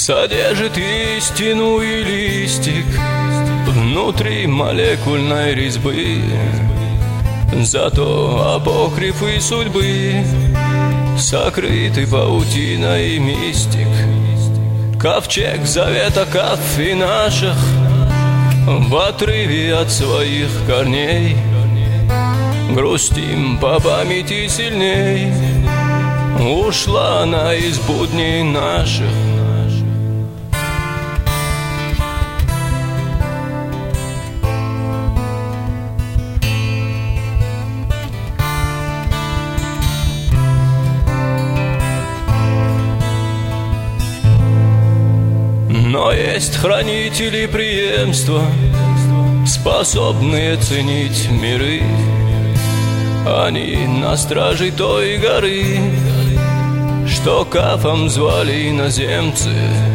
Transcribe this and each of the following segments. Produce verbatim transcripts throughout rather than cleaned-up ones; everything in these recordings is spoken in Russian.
содержит истину и листик внутри молекульной резьбы. Зато апокрифы судьбы сокрыты паутиной и мистик. Ковчег завета каф и наших в отрыве от своих корней грустим по памяти сильней. Ушла она из будней наших. Но есть хранители преемства, способные ценить миры. Они на страже той горы, что кафом звали иноземцы.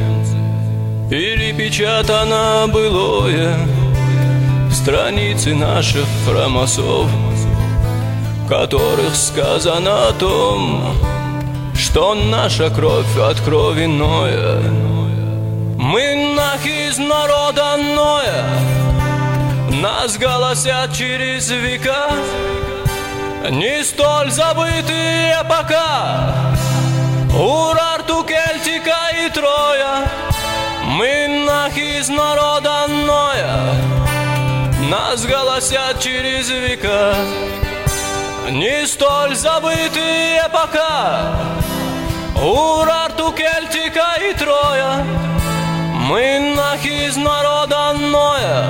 Перепечатано былое страницы наших хромосом, в которых сказано о том, что наша кровь от крови Ноя. Мы нах из народа Ноя, нас голосят через века, не столь забытые пока Урарту, Кельтика и Троя. Мы нах из народа Ноя, нас голосят через века, не столь забытые пока Урарту, Кельтика и Троя. Мы нах из народа Ноя.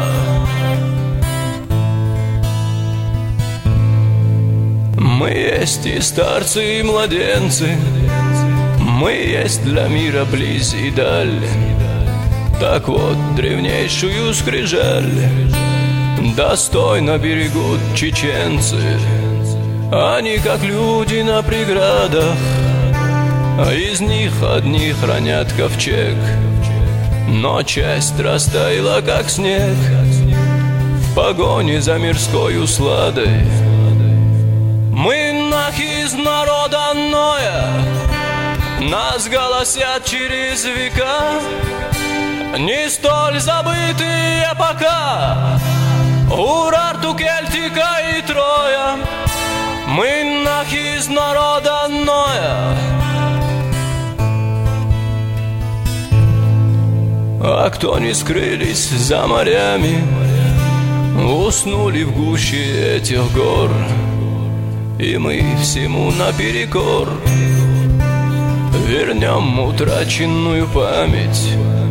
Мы есть и старцы, и младенцы, мы есть для мира близ и даль. Так вот, древнейшую скрижаль достойно берегут чеченцы. Они как люди на преградах, а из них одни хранят ковчег. Но часть растаяла, как снег, в погоне за мирской усладой. Мы нах из народа Ноя, нас голосят через века, не столь забытые пока Урарту, Кельтика и Троя. Мы нах из народа Ноя. А кто не скрылись за морями, уснули в гуще этих гор, и мы всему наперекор вернем утраченную память